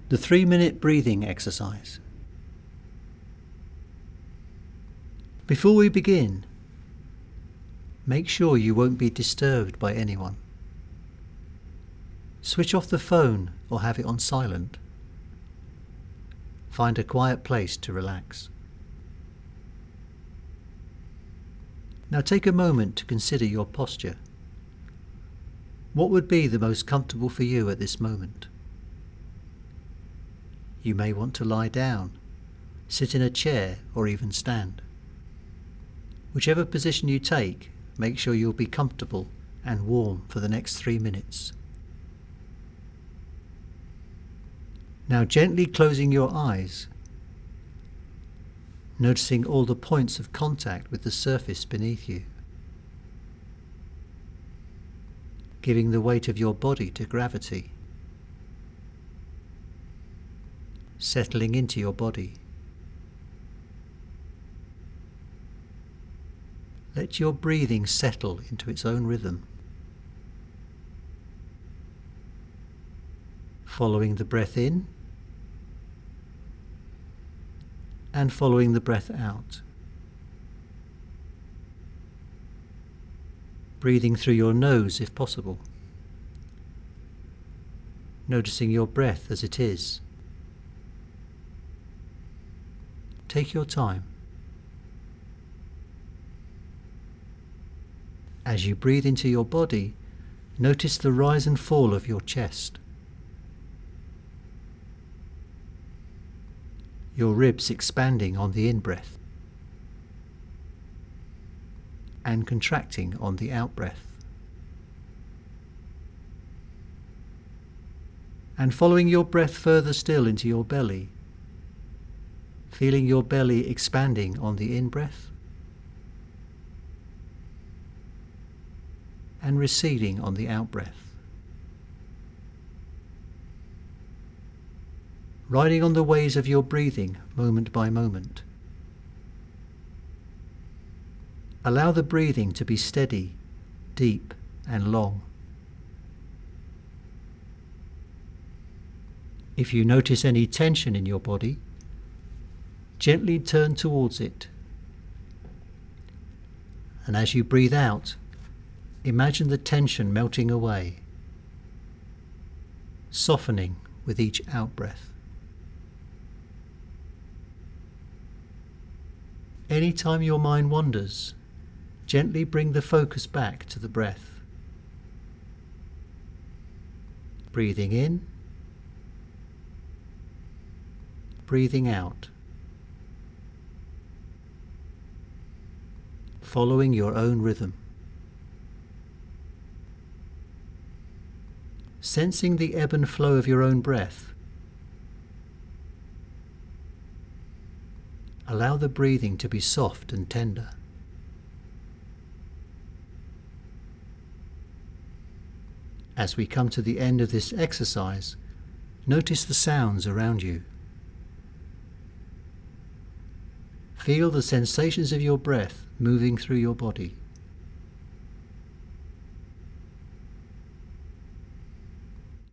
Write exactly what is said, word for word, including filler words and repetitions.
The three-minute breathing exercise. Before we begin, make sure you won't be disturbed by anyone. Switch off the phone or have it on silent. Find a quiet place to relax. Now take a moment to consider your posture. What would be the most comfortable for you at this moment? You may want to lie down, sit in a chair, or even stand. Whichever position you take, make sure you'll be comfortable and warm for the next three minutes. Now gently closing your eyes, noticing all the points of contact with the surface beneath you, giving the weight of your body to gravity, settling into your body. Let your breathing settle into its own rhythm, following the breath in and following the breath out. Breathing through your nose if possible, noticing your breath as it is. Take your time. As you breathe into your body, notice the rise and fall of your chest. Your ribs expanding on the in-breath and contracting on the out-breath. And following your breath further still into your belly, feeling your belly expanding on the in-breath and receding on the out-breath. Riding on the waves of your breathing moment by moment. Allow the breathing to be steady, deep and long. If you notice any tension in your body, gently turn towards it. And as you breathe out, imagine the tension melting away, softening with each out-breath. Anytime your mind wanders, gently bring the focus back to the breath. Breathing in, breathing out. Following your own rhythm. Sensing the ebb and flow of your own breath. Allow the breathing to be soft and tender. As we come to the end of this exercise, notice the sounds around you. Feel the sensations of your breath moving through your body.